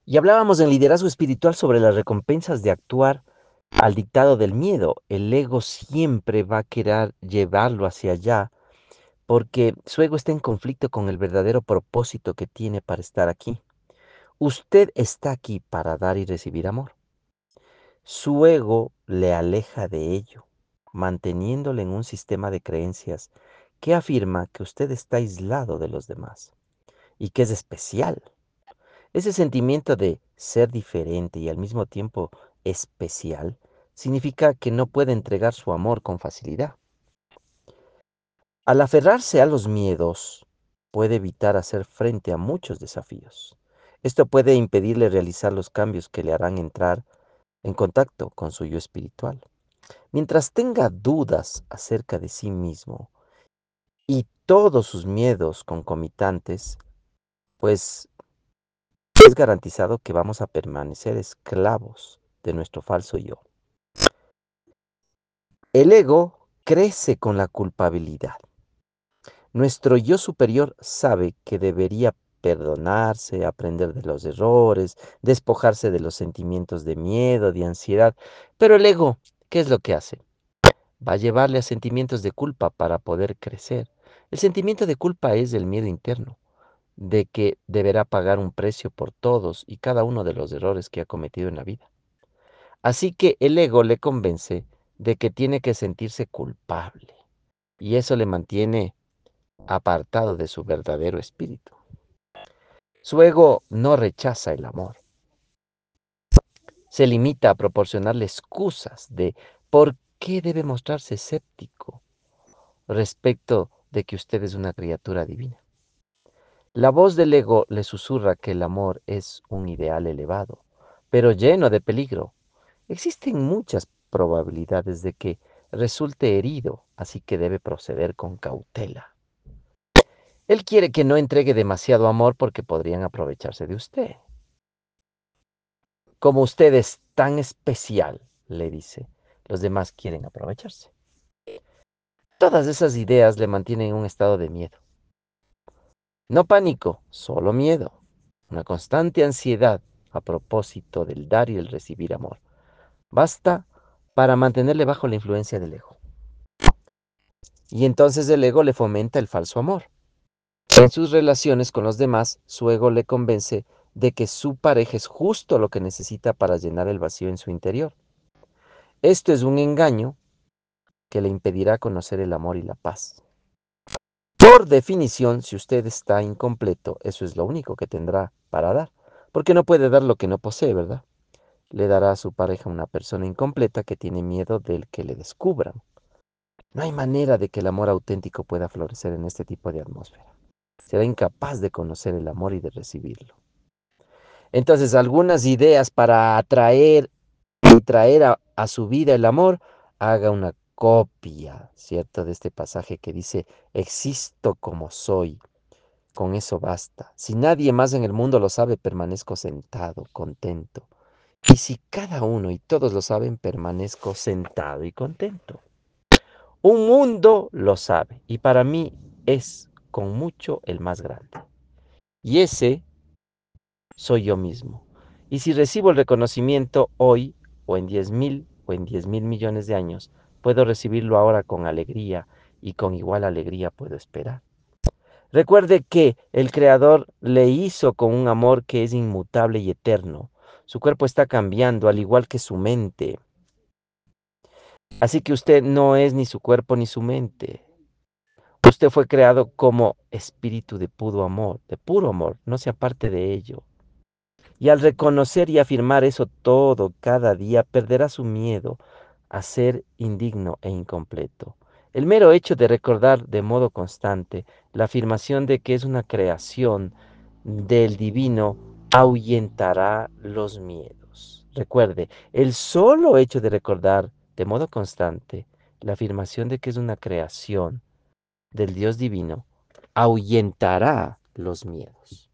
Y hablábamos en liderazgo espiritual sobre las recompensas de actuar al dictado del miedo. El ego siempre va a querer llevarlo hacia allá porque su ego está en conflicto con el verdadero propósito que tiene para estar aquí. Usted está aquí para dar y recibir amor. Su ego le aleja de ello, manteniéndole en un sistema de creencias que afirma que usted está aislado de los demás y que es especial. Ese sentimiento de ser diferente y al mismo tiempo especial significa que no puede entregar su amor con facilidad. Al aferrarse a los miedos, puede evitar hacer frente a muchos desafíos. Esto puede impedirle realizar los cambios que le harán entrar en contacto con su yo espiritual. Mientras tenga dudas acerca de sí mismo y todos sus miedos concomitantes, pues es garantizado que vamos a permanecer esclavos de nuestro falso yo. El ego crece con la culpabilidad. Nuestro yo superior sabe que debería perdonarse, aprender de los errores, despojarse de los sentimientos de miedo, de ansiedad, pero el ego, ¿qué es lo que hace? Va a llevarle a sentimientos de culpa para poder crecer. El sentimiento de culpa es el miedo interno, de que deberá pagar un precio por todos y cada uno de los errores que ha cometido en la vida. Así que el ego le convence de que tiene que sentirse culpable y eso le mantiene apartado de su verdadero espíritu. Su ego no rechaza el amor, se limita a proporcionarle excusas de por qué debe mostrarse escéptico respecto de que usted es una criatura divina. La voz del ego le susurra que el amor es un ideal elevado, pero lleno de peligro. Existen muchas probabilidades de que resulte herido, así que debe proceder con cautela. Él quiere que no entregue demasiado amor porque podrían aprovecharse de usted. Como usted es tan especial, le dice, los demás quieren aprovecharse. Todas esas ideas le mantienen en un estado de miedo. No pánico, solo miedo. Una constante ansiedad a propósito del dar y el recibir amor. Basta para mantenerle bajo la influencia del ego. Y entonces el ego le fomenta el falso amor. En sus relaciones con los demás, su ego le convence de que su pareja es justo lo que necesita para llenar el vacío en su interior. Esto es un engaño que le impedirá conocer el amor y la paz. Por definición, si usted está incompleto, eso es lo único que tendrá para dar, porque no puede dar lo que no posee, ¿verdad? Le dará a su pareja una persona incompleta que tiene miedo del que le descubran. No hay manera de que el amor auténtico pueda florecer en este tipo de atmósfera. Será incapaz de conocer el amor y de recibirlo. Entonces, algunas ideas para atraer y traer a su vida el amor, haga una copia, ¿cierto? De este pasaje que dice, existo como soy, con eso basta. Si nadie más en el mundo lo sabe, permanezco sentado, contento. Y si cada uno y todos lo saben, permanezco sentado y contento. Un mundo lo sabe y para mí es con mucho el más grande. Y ese soy yo mismo. Y si recibo el reconocimiento hoy, o en 10.000, o en 10.000 millones de años, puedo recibirlo ahora con alegría, y con igual alegría puedo esperar. Recuerde que el Creador le hizo con un amor que es inmutable y eterno. Su cuerpo está cambiando, al igual que su mente. Así que usted no es ni su cuerpo ni su mente. Usted fue creado como espíritu de puro amor, no se aparte de ello. Y al reconocer y afirmar eso todo cada día, perderá su miedo a ser indigno e incompleto. El mero hecho de recordar de modo constante la afirmación de que es una creación del divino ahuyentará los miedos. Recuerde, el solo hecho de recordar de modo constante la afirmación de que es una creación del Dios divino ahuyentará los miedos.